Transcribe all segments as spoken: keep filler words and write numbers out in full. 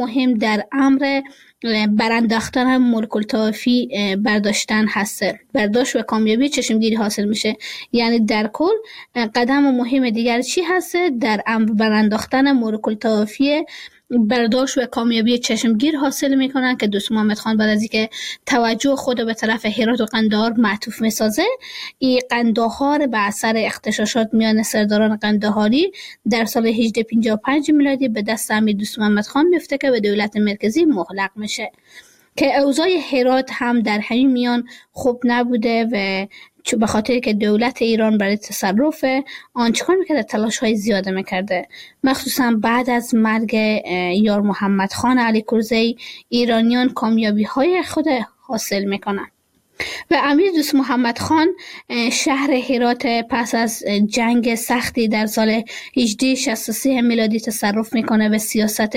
مهم در امر برانداختن ملک الطوایفی برداشتن هسته، برداشت و کامیابی چشمگیری حاصل میشه. یعنی در کل قدم مهم دیگر چی هسته؟ در امر برانداختن ملک الطوایفی برداشت و کامیابی چشمگیر حاصل میکنن که دوست محمد خان بعد از اینکه توجه خود به طرف هرات و قندهار معطوف میسازه، این قندهار به اثر اغتشاشات میان سرداران قندهاری در سال هجده پنجاه و پنج میلادی به دست امیر دوست محمد خان میفته که به دولت مرکزی مغلق میشه، که اوضاع هرات هم در همین میان خوب نبوده و به خاطر که دولت ایران برای تصرف آن چکار میکرده؟ تلاش های زیاده میکرده، مخصوصا بعد از مرگ یار محمد خان علی کرزی ایرانیان کامیابی های خود حاصل میکنن و امیر دوست محمد خان شهر هرات پس از جنگ سختی در سال هجده شصت و سه میلادی تصرف میکنه و سیاست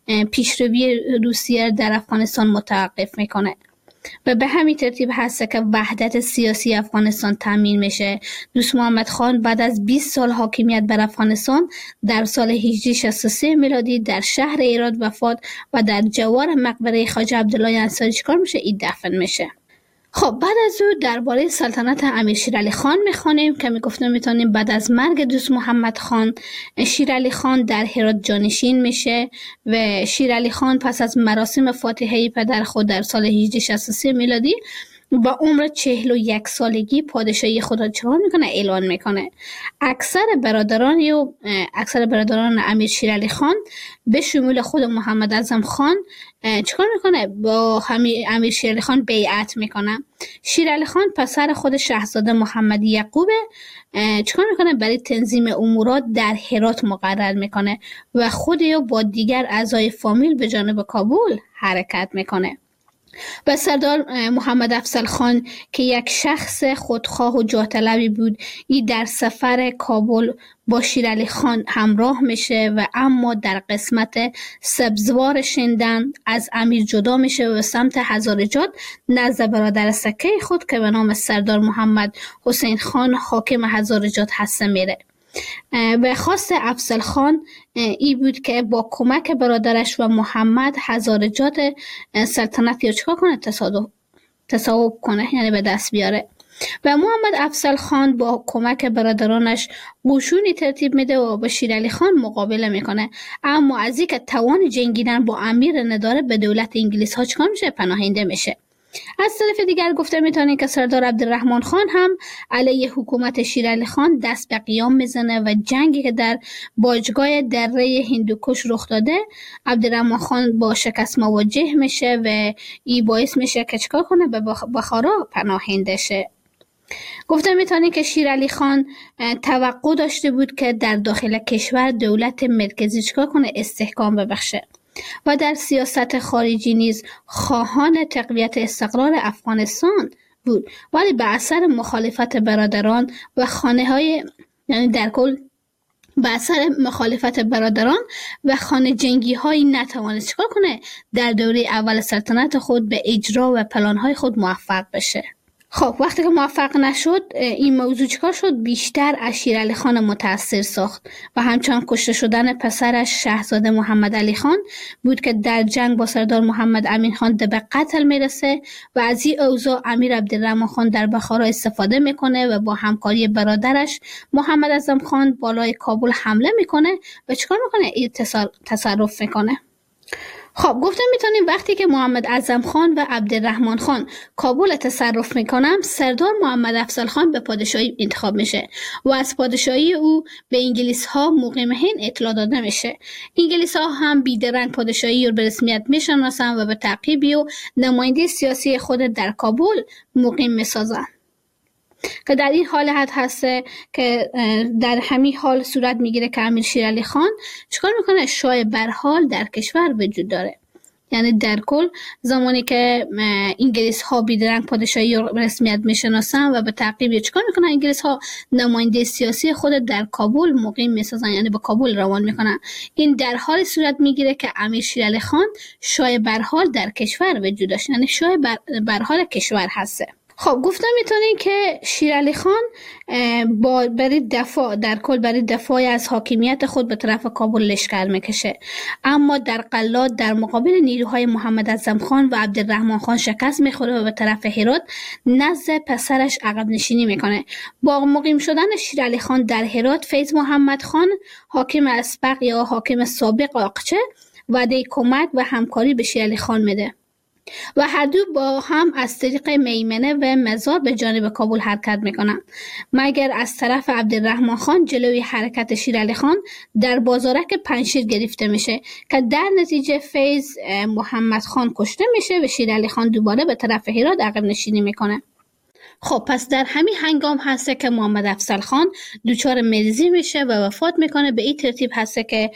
پیشروی روسیه در افغانستان متوقف میکنه و به همین ترتیب هست که وحدت سیاسی افغانستان تامین میشه. دوست محمد خان بعد از بیست سال حاکمیت بر افغانستان در سال هجده شصت و سه میلادی در شهر هرات وفات و در جوار مقبره خواجه عبدالله انصاری چیکار میشه؟ این دفن میشه. خب بعد از او درباره سلطنت امیر شیرعلی خان میخوانیم که میگفتم میتونیم بعد از مرگ دوست محمد خان شیرعلی خان در هرات جانشین میشه و شیرعلی خان پس از مراسم فاتحه پدر خود در سال هجده شصت و سه میلادی با عمر چهل و یک سالگی پادشاهی خود را چهار میکنه اعلان میکنه. اکثر برادران و اکثر برادران امیر شیرعلی خان به شمول خود محمد اعظم خان چیکار میکنه؟ با امیر شیرعلی خان بیعت میکنه. شیرعلی خان پسر خود شاهزاده محمد یعقوب چیکار میکنه؟ برای تنظیم امورات در هرات مقرر میکنه و خود یا با دیگر اعضای فامیل به جانب کابل حرکت میکنه. و سردار محمد افضل خان که یک شخص خودخواه و جاه طلبی بود، این در سفر کابل با شیرعلی خان همراه میشه و اما در قسمت سبزوار شندن از امیر جدا میشه و سمت هزارجات نزد برادر سکه خود که به نام سردار محمد حسین خان حاکم هزارجات هسته میره. و خواست افضل خان ای بود که با کمک برادرش و محمد هزارجات سلطنت یا چکار کنه؟ تصادف تصاحب کنه، یعنی به دست بیاره. و محمد افضل خان با کمک برادرانش قشونی ترتیب میده و با شیرعلی خان مقابله میکنه، اما از اینکه توان جنگیدن با امیر نداره به دولت انگلیس ها چکار میشه؟ پناهنده میشه. از طرف دیگر گفته میتونیم که سردار عبدالرحمن خان هم علیه حکومت شیرعلی خان دست به قیام میزنه و جنگی که در باجگاه دره هندوکش رخ داده عبدالرحمن خان با شکست مواجه میشه و این باعث میشه که چکار کنه؟ به بخارا پناهنده شه. گفته میتونیم که شیرعلی خان توقع داشته بود که در داخل کشور دولت مرکزی چکار کنه؟ استحکام ببخشه و در سیاست خارجی نیز خواهان تقویت استقرار افغانستان بود، ولی به اثر مخالفت برادران و خانه های یعنی در کل به اثر مخالفت برادران و خانه جنگی های نتوانست چکار کنه؟ در دوره اول سلطنت خود به اجرا و پلان های خود موفق بشه. خب وقتی که موفق نشد این موضوع چکار شد؟ بیشتر از شیرعلی خان متاثر ساخت و همچنان کشته شدن پسرش شاهزاده محمد علی خان بود که در جنگ با سردار محمد امین خان به قتل میرسه و از این اوضاع امیر عبدالرحمن خان در بخارا استفاده میکنه و با همکاری برادرش محمد اعظم خان بالای کابل حمله میکنه و چکار میکنه؟ این تصرف میکنه. خب گفتم میتونیم وقتی که محمد اعظم خان و عبدالرحمن خان کابل تصرف میکنن، سردار محمد افضل خان به پادشاهی انتخاب میشه و از پادشاهی او به انگلیس ها مقیم هند اطلاع داده میشه. انگلیس ها هم بیدرنگ پادشاهی رو به رسمیت میشناسن و به تعقیبی و نماینده سیاسی خود در کابل مقیم میسازن، که در این حالت هسته که در همین حال صورت میگیره که امیر شیرعلی خان چیکار میکنه؟ شاه برحال در کشور وجود داره. یعنی در کل زمانی که انگلیس ها بیدرنگ پادشاهی رو رسمیت میشناسن و به تعقیب چیکار میکنن؟ انگلیس ها نماینده سیاسی خود در کابل مقیم میسازن، یعنی به کابل روان میکنن. این در حال صورت میگیره که امیر شیرعلی خان شاه برحال در کشور وجود داشت، یعنی شاه برحال کشور هسته. خب گفتم میتونین که شیرعلی خان با برای دفاع در کل برای دفاع از حاکمیت خود به طرف کابل لشکر میکشه، اما در قلات در مقابل نیروهای محمد اعظم خان و عبدالرحمن خان شکست میخوره و به طرف هرات نزد پسرش عقب نشینی میکنه. با مقیم شدن شیرعلی خان در هرات، فیض محمد خان حاکم اسبق یا حاکم سابق آقچه وعده کمک و همکاری به شیرعلی خان میده و هر دو با هم از طریق میمنه و مزار به جانب کابل حرکت میکنن، مگر از طرف عبدالرحمن خان جلوی حرکت شیرعلی خان در بازارک پنجشیر گرفته میشه که در نتیجه فیض محمد خان کشته میشه و شیرعلی خان دوباره به طرف هرات عقب نشینی میکنه. خب پس در همین هنگام هسته که محمد افضل خان دچار مریضی میشه و وفات میکنه. به این ترتیب هسته که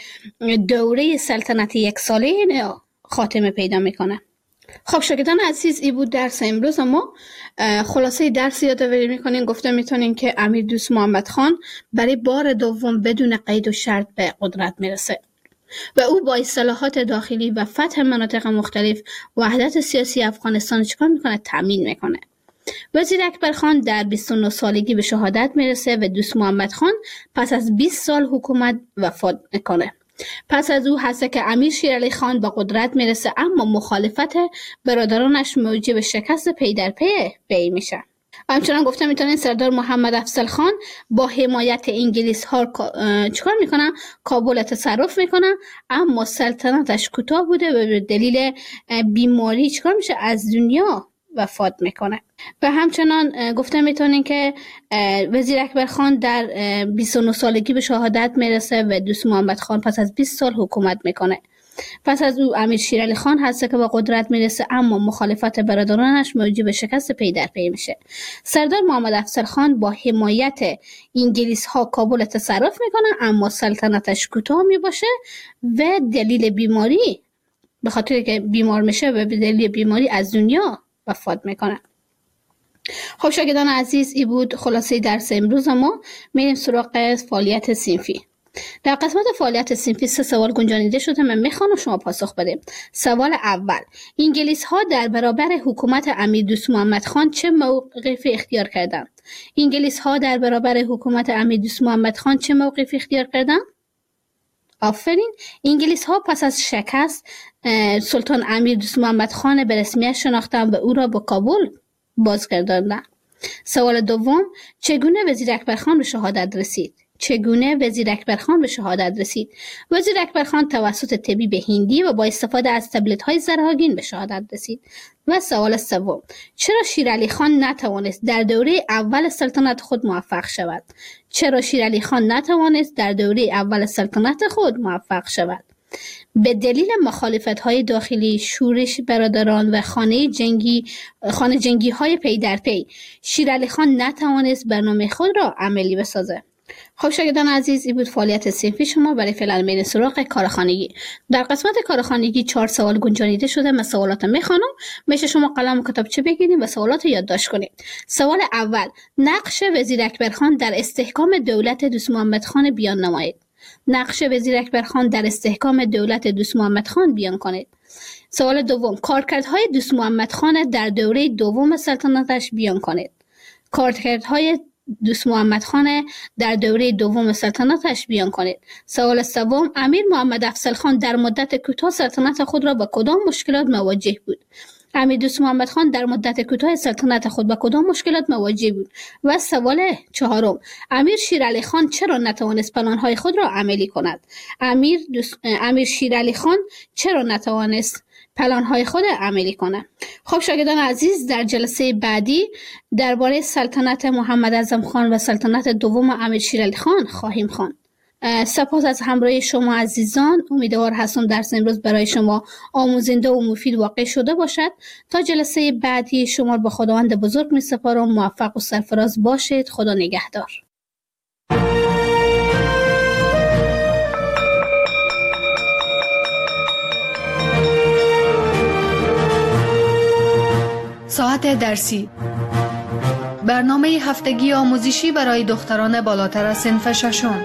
دوره سلطنت یک ساله خاتمه پیدا میکنه. خب شاگردان عزیز، این بود درس امروز ما. خلاصه درس یادآوری میکنین. گفته میتونین که امیر دوست محمد خان برای بار دوم بدون قید و شرط به قدرت میرسه و او با اصلاحات داخلی و فتح مناطق مختلف وحدت سیاسی افغانستان چیکار میکنه؟ تامین میکنه. وزیر اکبر خان در بیست و نه سالگی به شهادت میرسه و دوست محمد خان پس از بیست سال حکومت وفات میکنه. پس از او هست که امیر شیرعلی خان به قدرت میرسه، اما مخالفت برادرانش موجب شکست پی در پی وی میشه. همچنان گفته میتونین سردار محمد افضل خان با حمایت انگلیس ها چیکار میکنن؟ کابل تصرف میکنن، اما سلطنتش کوتاه بوده و به دلیل بیماری چیکار میشه؟ از دنیا وفات میکنه. و همچنان گفته میتونین که وزیر اکبر خان در بیست و نه سالگی به شهادت میرسه و دوست محمد خان پس از بیست سال حکومت میکنه. پس از او امیر شیرعلی خان هست که به قدرت میرسه، اما مخالفت برادرانش موجب شکست پی در پی میشه. سردار محمد افضل خان با حمایت انگلیس ها کابل تصرف میکنه، اما سلطنتش کوتاه میباشه و دلیل بیماری، به خاطر که بیمار میشه و به دلیل بیماری از دنیا وفات میکنه. خب شاگردان عزیز، این بود خلاصه درس امروز ما. میریم سراغ فعالیت صنفی. در قسمت فعالیت صنفی سه سوال گنجانیده شده، من میخوام شما پاسخ بدیم. سوال اول: انگلیس ها در برابر حکومت امیر دوست محمد خان چه موقفی اختیار کردند؟ انگلیس ها در برابر حکومت امیر دوست محمد خان چه موقفی اختیار کردند؟ آفرین. انگلیس ها پس از شکست سلطان امیر دوست محمد خان به رسمیت شناختند و او را به کابل بازگرداندند. سوال دوم: چگونه وزیر اکبر خان به شهادت رسید؟ چگونه وزیر اکبر خان به شهادت رسید؟ وزیر اکبر خان توسط طبیب هندی و با استفاده از تبلت های زرهاگین به شهادت رسید. و سوال سوم: چرا شیرعلی خان نتوانست در دوره اول سلطنت خود موفق شود؟ چرا شیرعلی خان نتوانست در دوره اول سلطنت خود موفق شود؟ به دلیل مخالفت‌های داخلی، شورش برادران و خانه جنگی خانه جنگی های پی در پی، شیرعلی خان نتوانست برنامه خود را عملی بسازه. خب شاگردان عزیز، این بود فعالیت صنفی شما. برای فعلا میریم سراغ کارخانگی. در قسمت کارخانگی چهار سوال گنجانیده شده. من سوالات میخوانم، میشه شما قلم و کتابچه بگیرید و سوالات یادداشت کنید. سوال اول: نقش وزیر اکبر خان در استحکام دولت دوست محمد خان بیان نمایید. نقش وزیر اکبر خان در استحکام دولت دوست محمد خان بیان کنید. سوال دوم: کارکردهای دوست محمد خان در دوره دوم سلطنتش بیان کنید. کارکردهای دوست محمد خان در دوره دوم سلطنتش بیان کنید. سوال سوم: امیر محمد افضل خان در مدت کوتاه سلطنت خود را با کدام مشکلات مواجه بود؟ امیر دوست محمد خان در مدت کوتاه سلطنت خود با کدام مشکلات مواجه بود؟ و سوال چهارم: امیر شیرعلی خان چرا نتوانست پلان‌های خود را عملی کند؟ امیر دوست... امیر شیرعلی خان چرا نتوانست پلان‌های خود عملی کنه؟ خب شاگردان عزیز، در جلسه بعدی درباره سلطنت محمد اعظم خان و سلطنت دوم امیر شیرعلی خان خواهیم خواند. سپاس از همراهی شما عزیزان. امیدوار هستم درس امروز برای شما آموزنده و مفید واقع شده باشد. تا جلسه بعدی شما به خداوند بزرگ می سپارم. موفق و سرفراز باشید. خدا نگهدار. ساعت درسی، برنامه هفتگی آموزشی برای دختران بالاتر از صنف ششم.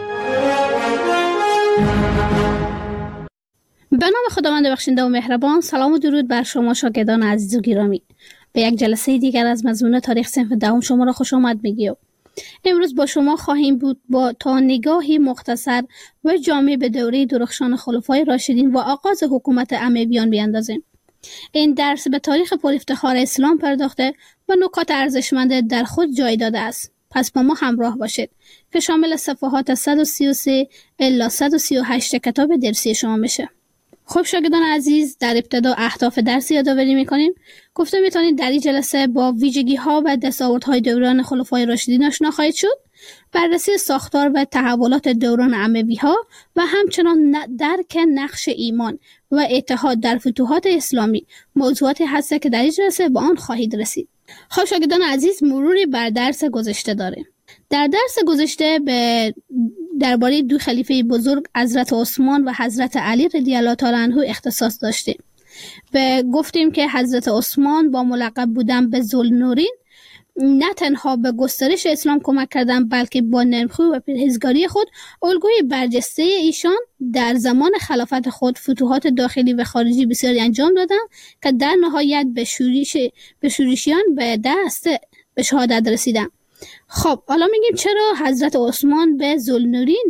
به نام خداوند بخشنده و مهربان. سلام و درود بر شما شاگردان عزیز و گرامی. به یک جلسه دیگر از مضمون تاریخ صنف دهم شما را خوش آمد میگیم. امروز با شما خواهیم بود با تا نگاهی مختصر و جامع به دوره درخشان خلفای راشدین و آغاز حکومت امویان بیاندازیم. این درس به تاریخ پرافتخار اسلام پرداخته و نکات ارزشمند در خود جای داده است. پس با ما همراه باشید که شامل صفحات صد و سی و سه الی صد و سی و هشت کتاب درسی شما میشه. خب شاگردان عزیز، در ابتدا اهداف درس یادآوری میکنیم. گفته میتونید در این جلسه با ویژگی ها و دستاوردهای دوران خلفای راشدین آشنا خواهید شد، بررسی ساختار و تحولات دوران اموی ها و همچنان درک نقش ایمان و اتحاد در فتوحات اسلامی موضوعاتی هست که در این جلسه با آن خواهید رسید. خب شاگردان عزیز، مروری بر درس گذشته داریم. در درس گذشته به درباره دو خلیفه بزرگ حضرت عثمان و حضرت علی رضی الله تعالی عنه اختصاص داشتیم. به گفتیم که حضرت عثمان با ملقب بودن به ذوالنورین نه تنها به گسترش اسلام کمک کردند، بلکه با نرمخوی و پرهیزگاری خود الگوی برجسته ایشان در زمان خلافت خود فتوحات داخلی و خارجی بسیاری انجام دادند که در نهایت به شورش به شورشیان به دست به شهادت رسیدند. خب حالا میگیم چرا حضرت عثمان به ذوالنورین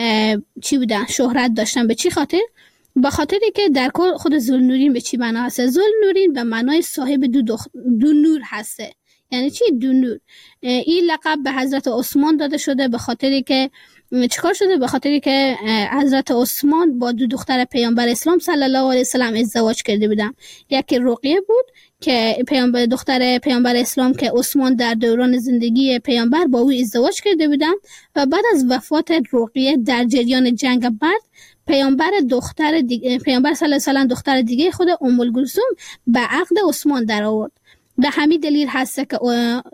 چی بودن؟ شهرت داشتن. به چی خاطر؟ به خاطری که در کل خود ذوالنورین به چی معنا هست؟ ذوالنورین به معنای صاحب دو, دخ... دو نور هسته. یعنی چی دو نور؟ این لقب به حضرت عثمان داده شده به خاطری که چیکار شده؟ به خاطری که حضرت عثمان با دو دختر پیامبر اسلام صلی الله علیه و سلم ازدواج کرده بودن. یکی رقیه بود که پیامبر دختر پیامبر اسلام که عثمان در دوران زندگی پیامبر با او ازدواج کرده بودن و بعد از وفات رقیه در جریان جنگ بدر پیامبر دختر دیگه پیامبر صلی الله علیه و سلم دختر دیگه خود ام الکلثوم به عقد عثمان در آورد. به همین دلیل هست که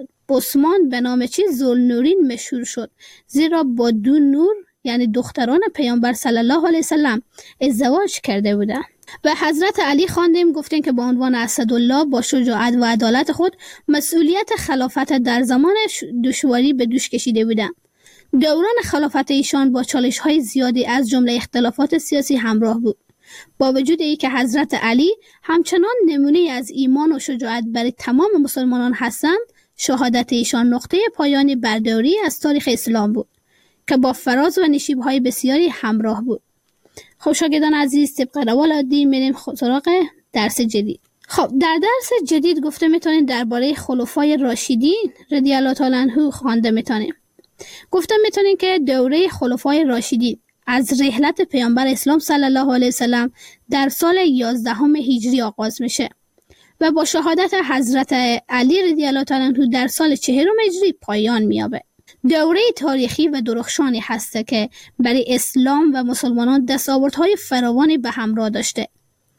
عثمان به نام چی ذوالنورین مشهور شد، زیرا با دو نور یعنی دختران پیامبر صلی الله علیه و سلم ازدواج کرده بودند. و حضرت علی خواندیم گفتیم که با عنوان اسدالله با شجاعت و عدالت خود مسئولیت خلافت در زمان دشواری به دوش کشیده بودند. دوران خلافت ایشان با چالش‌های زیادی از جمله اختلافات سیاسی همراه بود. با وجود اینکه حضرت علی همچنان نمونه از ایمان و شجاعت برای تمام مسلمانان هستند، شهادت ایشان نقطه پایانی برداری از تاریخ اسلام بود که با فراز و نشیب‌های بسیاری همراه بود. خب شاگردان عزیز، طبق روال عادی میریم سراغ درس جدید. خب در درس جدید گفته میتونید درباره خلفای راشدین رضی الله تعالی عنهم خوانده میتونیم. گفته میتونید که دوره خلفای راشدین از رحلت پیامبر اسلام صلی الله علیه و سلم در سال یازدهم هجری آغاز میشه و با شهادت حضرت علی رضی الله تعالی عنه در سال چهارم هجری پایان مییابه. دوره تاریخی و درخشانی هست که برای اسلام و مسلمانان دستاوردهای فراوانی به همراه داشته.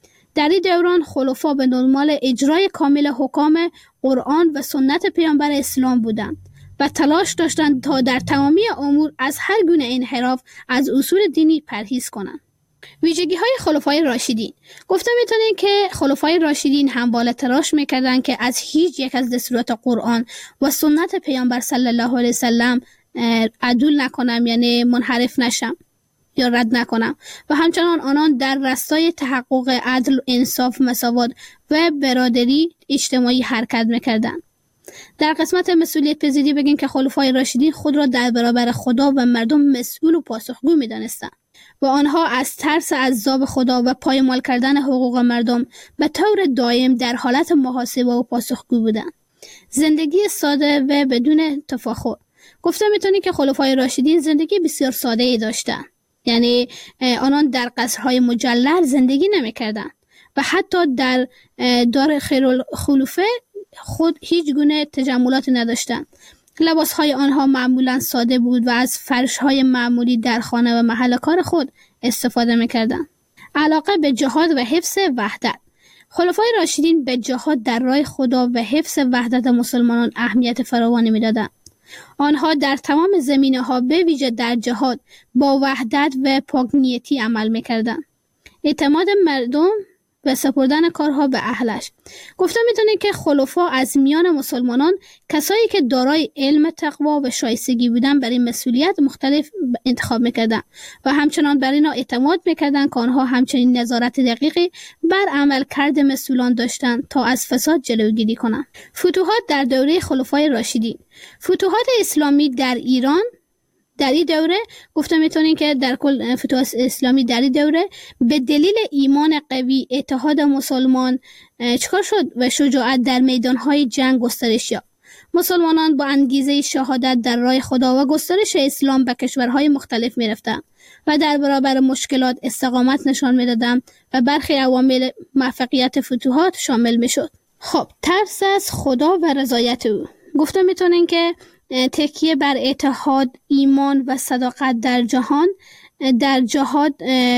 در این دوران خلفا به دنبال اجرای کامل حکام قرآن و سنت پیامبر اسلام بودند و تلاش داشتند تا در تمامی امور از هر گونه انحراف از اصول دینی پرهیز کنند. ویژگی های خلفای راشدین. گفته میتونید که خلفای راشدین همواره تلاش میکردند که از هیچ یک از دستورات قرآن و سنت پیامبر صلی الله علیه وسلم عدول نکنم، یعنی منحرف نشم یا رد نکنم، و همچنان آنان در راستای تحقق عدل، انصاف، مساوات و برادری اجتماعی حرکت میکردند. در قسمت مسئولیت پذیری بگیم که خلفای راشدین خود را در برابر خدا و مردم مسئول و پاسخگو می‌دانستند و آنها از ترس عذاب خدا و پایمال کردن حقوق مردم به طور دائم در حالت محاسبه و پاسخگو بودند. زندگی ساده و بدون تفاخر. گفته میتونی که خلفای راشدین زندگی بسیار ساده ای داشتند. یعنی آنان در قصرهای مجلل زندگی نمی‌کردند و حتی در دار خیرالخلفه خود هیچ گونه تجملاتی نداشتند. لباسهای آنها معمولا ساده بود و از فرشهای معمولی در خانه و محل کار خود استفاده میکردند. علاقه به جهاد و حفظ وحدت. خلفای راشدین به جهاد در راه خدا و حفظ وحدت مسلمانان اهمیت فراوانی میدادند. آنها در تمام زمینه‌ها به ویژه در جهاد با وحدت و پاک‌نیتی عمل میکردند. اعتماد مردم و سپردن کارها به اهلش. گفته میتونه که خلفا از میان مسلمانان کسایی که دارای علم، تقوا و شایستگی بودن برای مسئولیت مختلف انتخاب میکردن و همچنان بر اینا اعتماد میکردن که آنها همچنین نظارت دقیقی بر عمل کرد مسئولان داشتن تا از فساد جلوگیری کنند. فتوحات در دوره خلفای راشدین. فتوحات اسلامی در ایران در این دوره گفته میتونین که در کل فتوحات اسلامی در این دوره به دلیل ایمان قوی، اتحاد مسلمان چکار شد و شجاعت در میدانهای جنگ گسترش یافت. مسلمانان با انگیزه شهادت در راه خدا و گسترش اسلام به کشورهای مختلف میرفتند و در برابر مشکلات استقامت نشان میدادند و برخی عوامل موفقیت فتوحات شامل میشد. خب ترس از خدا و رضایت او. گفته میتونین که تکیه بر اتحاد، ایمان و صداقت در جهان در جهاد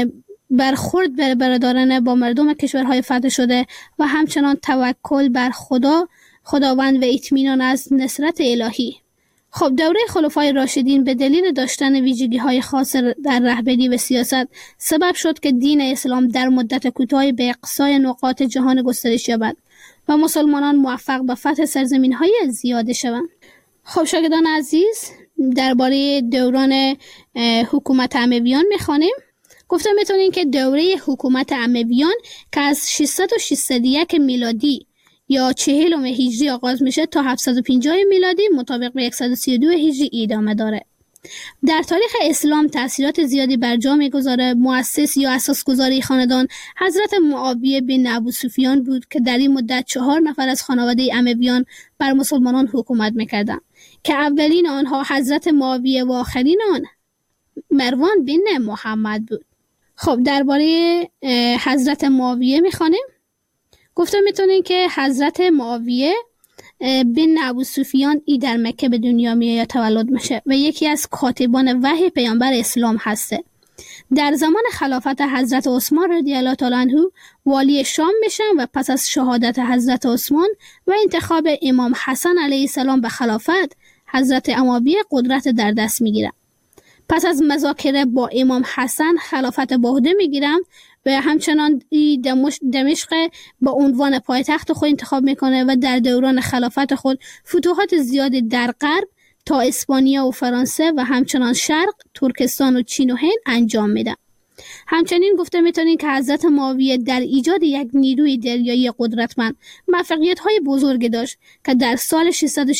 برخورد بر برادرانه با مردم کشورهای فتح شده و همچنان توکل بر خدا خداوند و اطمینان از نصرت الهی. خب دوره خلفای راشدین به دلیل داشتن ویژگی‌های خاص در رهبری و سیاست سبب شد که دین اسلام در مدت کوتاهی به اقصای نقاط جهان گسترش یابد و مسلمانان موفق به فتح سرزمین‌های زیاد شوند. خب شاگردان عزیز، درباره دوران حکومت امویان می‌خوانیم. گفتم میتونین که دوره حکومت امویان که از ششصد و شصت و یک میلادی یا چهلم هجری آغاز میشه تا هفتصد و پنجاه میلادی مطابق به صد و سی و دو هجری ادامه داره. در تاریخ اسلام تأثیرات زیادی بر جا میگذاره. مؤسس یا اساسگذار خاندان حضرت معاویه بن ابو سفیان بود که در این مدت چهار نفر از خانواده امویان بر مسلمانان حکومت میکردند که اولین آنها حضرت معاویه و آخرین آن مروان بن محمد بود. خب درباره حضرت معاویه میخوانیم. گفتم میتونین که حضرت معاویه بن ابو سفیان ای در مکه به دنیا میاد یا تولد میشه و یکی از کاتبان وحی پیامبر اسلام هسته. در زمان خلافت حضرت عثمان رضی الله تعالی عنه والی شام میشن و پس از شهادت حضرت عثمان و انتخاب امام حسن علیه السلام به خلافت، حضرت معاویه قدرت در دست میگیرن. پس از مذاکره با امام حسن خلافت به عهده میگیرن و همچنان دمشق با عنوان پایتخت خود انتخاب میکنه و در دوران خلافت خود فتوحات زیادی در غرب تا اسپانیا و فرانسه و همچنان شرق، ترکستان و چین و هند انجام میده. همچنین گفته میتونین که حضرت معاویه در ایجاد یک نیروی دریایی قدرتمند موفقیت های بزرگی داشت که در سال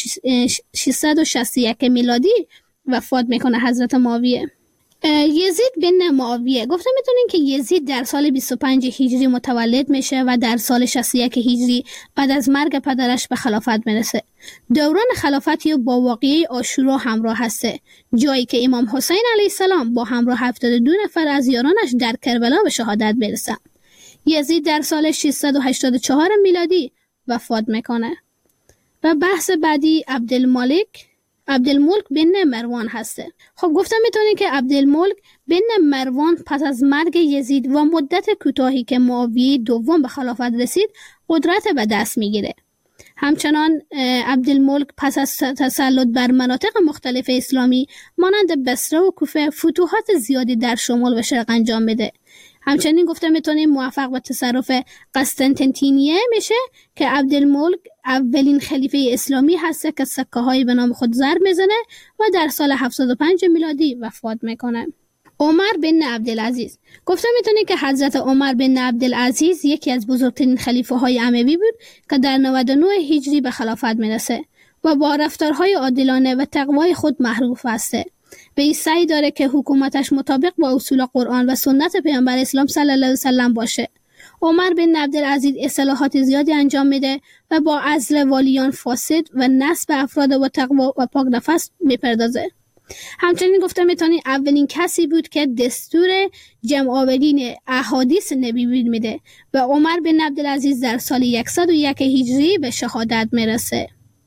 ششصد و شصت و یک میلادی وفات میکنه حضرت معاویه. یزید بن معاویه. گفته میتونین که یزید در سال بیست و پنج هجری متولد میشه و در سال شصت و یک هجری بعد از مرگ پدرش به خلافت میرسه. دوران خلافتی با واقعه عاشورا همراه هسته، جایی که امام حسین علیه السلام با همراه هفتاد و دو نفر از یارانش در کربلا به شهادت برسه. یزید در سال ششصد و هشتاد و چهار میلادی وفات میکنه. و بحث بعدی عبدالملک عبدالملک بن مروان هسته. خب گفتم میتونین که عبدالملک بن مروان پس از مرگ یزید و مدت کوتاهی که معاویه دوم به خلافت رسید قدرت به دست میگیره. همچنان عبدالملک پس از تسلط بر مناطق مختلف اسلامی مانند بصره و کوفه فتوحات زیادی در شمال و شرق انجام میده. همچنین گفته میتونیم موفق به تصرف قسطنطنیه میشه که عبدالملک اولین خلیفه اسلامی هسته که سکه های به نام خود ضرب میزنه و در سال هفتاد و پنج میلادی وفات میکنه. عمر بن عبدالعزیز. گفته میتونیم که حضرت عمر بن عبدالعزیز یکی از بزرگترین خلیفه های اموی بود که در نود و نه هجری به خلافت میرسه و با رفتارهای عادلانه و تقوای خود معروف هسته. به این سعی داره که حکومتش مطابق با اصول قرآن و سنت پیامبر اسلام صلی الله علیه و سلم باشه. عمر بن عبدالعزیز اصلاحات زیادی انجام میده و با عزل والیان فاسد و نصب افراد و تقوا و پاک نفس میپردازه. همچنین گفته میتونی اولین کسی بود که دستور جمع آورین احادیث نبی میده و عمر بن عبدالعزیز در سال صد و یک هجری به شهادت میرسه.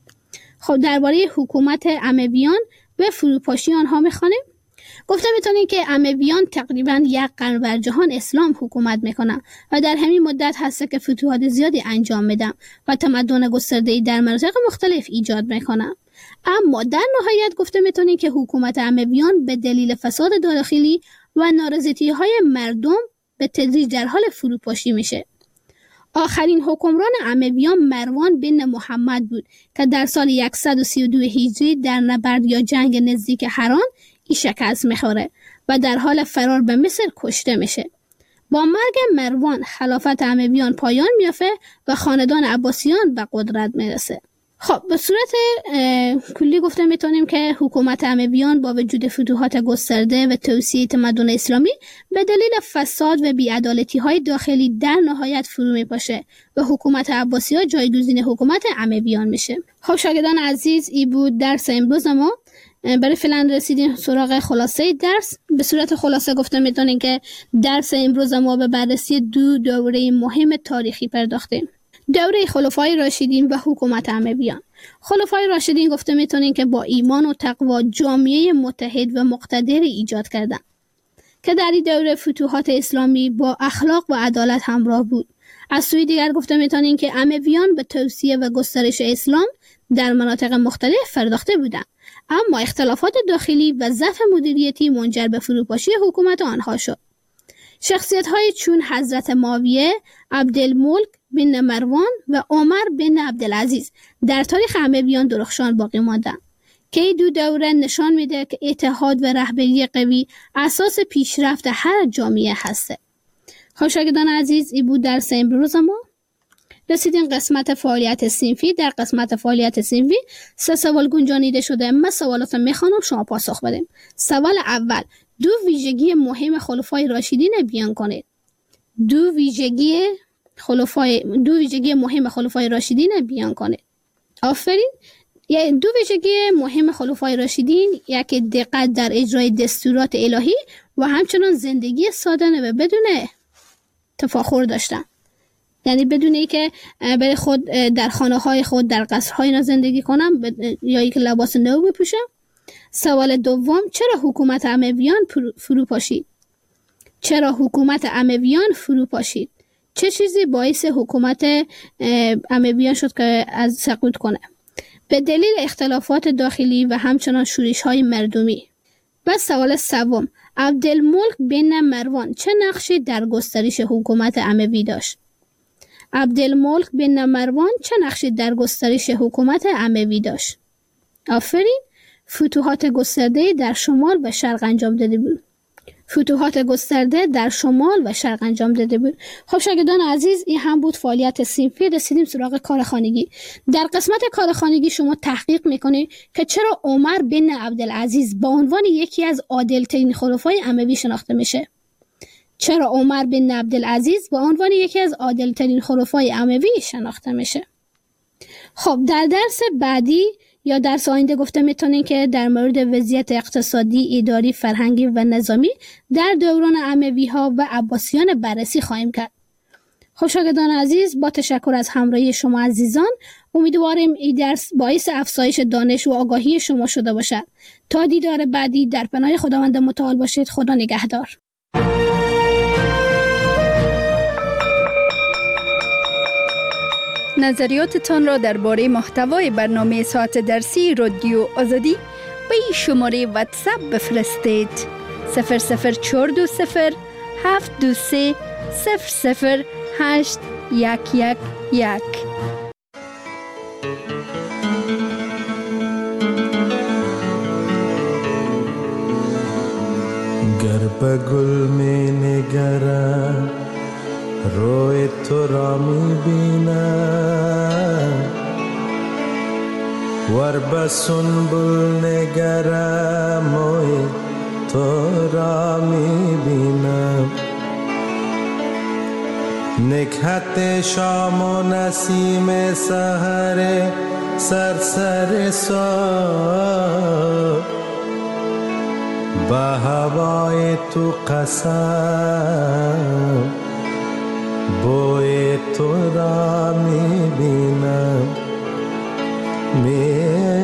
خب درباره حکومت امویان و فروپاشی آنها میخوانیم. گفته میتونیم که امویان تقریبا یک قرن بر جهان اسلام حکومت میکنن و در همین مدت هست که فتوحات زیادی انجام میدن و تمدن گسترده‌ای در مناطق مختلف ایجاد میکنن. اما در نهایت گفته میتونیم که حکومت امویان به دلیل فساد داخلی و نارضایتی های مردم به تدریج در حال فروپاشی میشه. آخرین حکمران امویان مروان بن محمد بود که در سال صد و سی و دو هجری در نبرد یا جنگ نزدیک حران ای شکست میخوره و در حال فرار به مصر کشته میشه. با مرگ مروان خلافت امویان پایان میافته و خاندان عباسیان به قدرت میرسه. خب به صورت کلی گفته میتونیم که حکومت امویان با وجود فتوحات گسترده و توسعه تمدن اسلامی به دلیل فساد و بی‌عدالتی های داخلی در نهایت فرو میپاشه و حکومت عباسی‌ها جایگزین حکومت امویان میشه. خب شاگردان عزیز، این بود درس امروز ما. برای فعلا رسیدیم سراغ خلاصه درس. به صورت خلاصه گفته میتونیم که درس امروز ما به بررسی دو دوره مهم تاریخی پرداختیم. دوره خلفای راشدین و حکومت امویان. خلفای راشدین گفته میتونیم که با ایمان و تقوا جامعه متحد و مقتدر ایجاد کردند که در این دوره فتوحات اسلامی با اخلاق و عدالت همراه بود. از سوی دیگر گفته میتونیم که امویان به توسعه و گسترش اسلام در مناطق مختلف پرداخته بودند، اما اختلافات داخلی و ضعف مدیریتی منجر به فروپاشی حکومت آنها شد. شخصیت‌های چون حضرت معاویه، عبدالملک بن مروان و عمر بن عبدالعزیز در تاریخ امویان درخشان باقی ماندند که این دو دوره نشان میده که اتحاد و رهبری قوی اساس پیشرفت هر جامعه هسته. خب شاگردان عزیز، این بود درس امروز ما. رسیدیم قسمت فعالیت صنفی. در قسمت فعالیت صنفی سه سوال گنجانیده شده. من سوالات میخوانم، شما پاسخ بدیم. سوال اول: دو ویژگی مهم خلفای راشدین بیان کنید. دو ویژگی خلفای دو ویژگی مهم خلفای راشدین بیان کنید. آفرین. یعنی دو ویژگی مهم خلفای راشدین، یکی دقت در اجرای دستورات الهی و همچنان زندگی سادانه و بدون تفاخر داشتن. یعنی بدون اینکه برای خود در خانه های خود در قصرهای اینا زندگی کنم یا اینکه لباس نو بپوشم. سوال دوم: چرا حکومت امویان فرو پاشید؟ چرا حکومت امویان فرو پاشید؟ چه چیزی باعث حکومت امویان شد که از سقوط کنه؟ به دلیل اختلافات داخلی و همچنان شورش های مردمی. و سوال سوم: عبدالملک بن مروان چه نقشی در گسترش حکومت اموی داشت؟ عبدالملک بن مروان چه نقشی در گسترش حکومت اموی داشت؟ آفرین. فتوحات گسترده در شمال و شرق انجام داده بود. فتوحات گسترده در شمال و شرق انجام داده بود. خب شاگردان عزیز، این هم بود فعالیت صنفی. رسیدیم سراغ کار خانگی. در قسمت کار خانگی شما تحقیق میکنید که چرا عمر بن عبدالعزیز با عنوان یکی از عادل‌ترین خلفای اموی شناخته میشه؟ چرا عمر بن عبدالعزیز با عنوان یکی از عادل‌ترین خلفای اموی شناخته میشه؟ خب در درس بعدی یا درس آینده گفته میتونین که در مورد وضعیت اقتصادی، اداری، فرهنگی و نظامی در دوران اموی ها و عباسیان بررسی خواهیم کرد. خب شاگردان عزیز، با تشکر از همراهی شما عزیزان، امیدواریم این درس باعث افزایش دانش و آگاهی شما شده باشد. تا دیدار بعدی در پناه خداوند متعال باشید. خدا نگهدار. نظریاتتان را درباره محتوای برنامه ساعت درسی رادیو آزادی به این شماره واتساپ بفرستید: صفر صفر چهار دو صفر هفت دو سه صفر صفر هشت یک یک یک. گر به گل می نگرم روی تو را می بینم، ور به سنبل نگرم موی تو را می بینم. نکهت شام و نسیم سحر سرسر سا، به هوای تو قسم بوی تو را می بینم می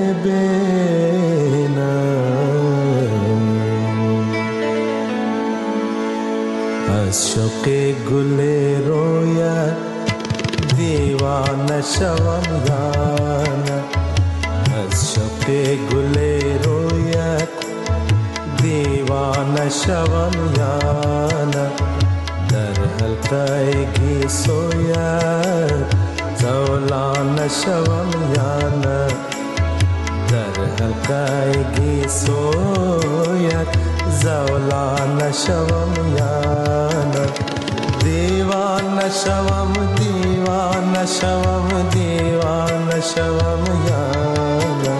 بینم. از شوق گل رویت دیوانه شوم یانه، از شوق گل رویت دیوانه شوم یانه، در حلقه گیسویت زولان شوم یا نه در حلقه گیسویت زولان شوم یا نه دیوانه شوم دیوانه شوم دیوانه شوم یا نه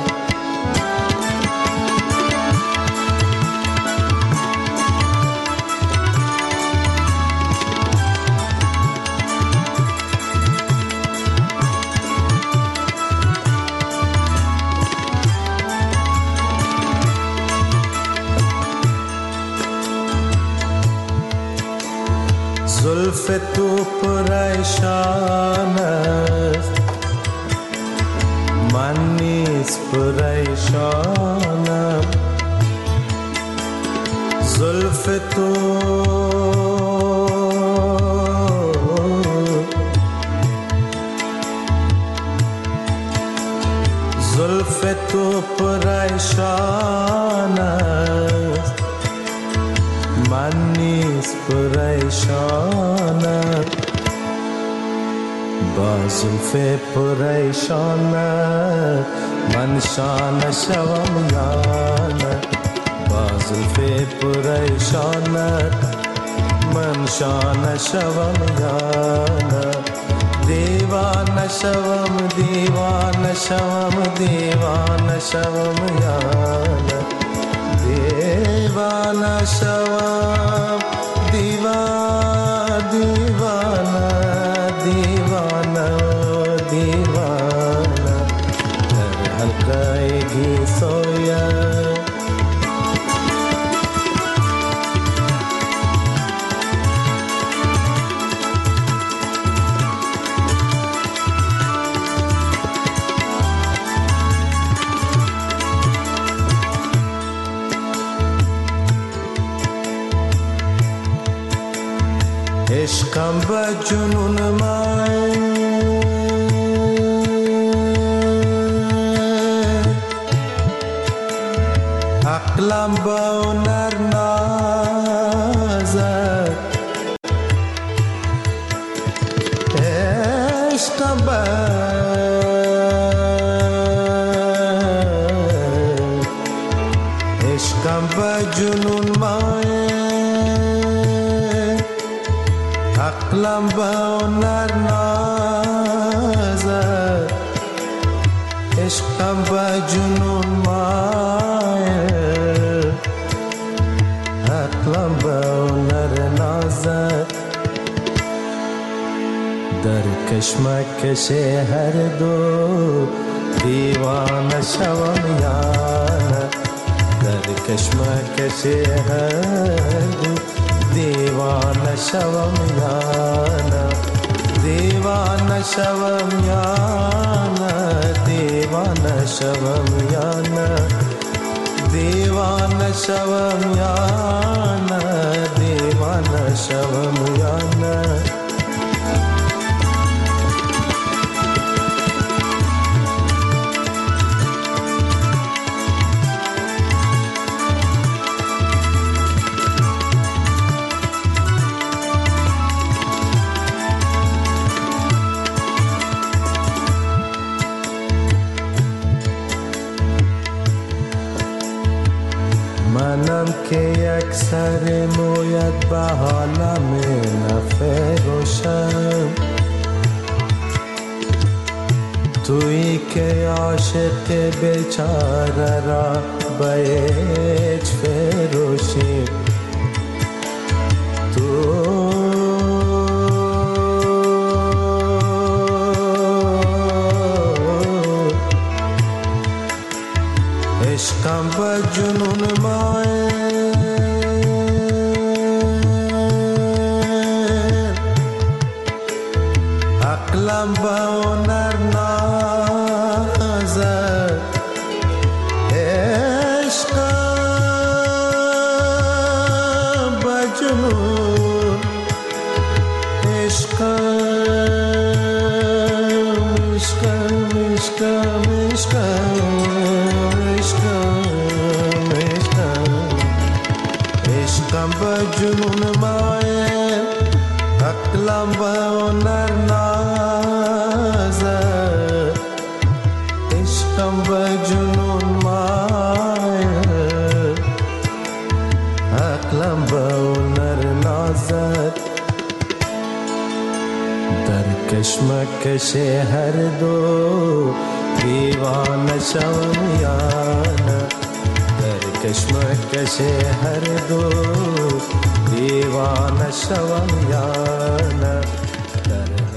زلف تو پریشان است من نیز پریشانم زلف تو زلف تو پریشان است من نیز پریشانم با زلف پریشانت من شانه شوم یا نه با زلف پریشانت من شانه شوم یا نه دیوانه شوم دیوانه شوم دیوانه شوم یا نه دیوانه شوم دیوانه دیوانه دیوانه دیوانه در حلقه گیسویت عشقم به جنون من عقلم به هنر نازد عشقم به عشقم به جنون من عقلم به هنر نازد عشقم به جنون مایل عقلم به هنر نازد در کشمکش هر دو دیوانه شوم یا نه در کشمکش هر دو دیوانه شوم یا نه دیوانه شوم یا نه دیوانه شوم یا نه دیوانه شوم یا نه دیوانه شوم یا نه منم که یک سر مویت به حالم نفروشم تویی که عاشق بیچاره را به هیچ فروشی تو عشقم به جنون مایل عقلم به هنر نازد عشقم به جنون عشقم عشقم عشقم عشقم عشقم به جنون مایل عقلم بونر نازه عشقم به جنون مایه عقلم بونر نازه در کشمکش هر دو دیوانه شوم یا نه در کشمکش هر دو دیوانه شوم یا نه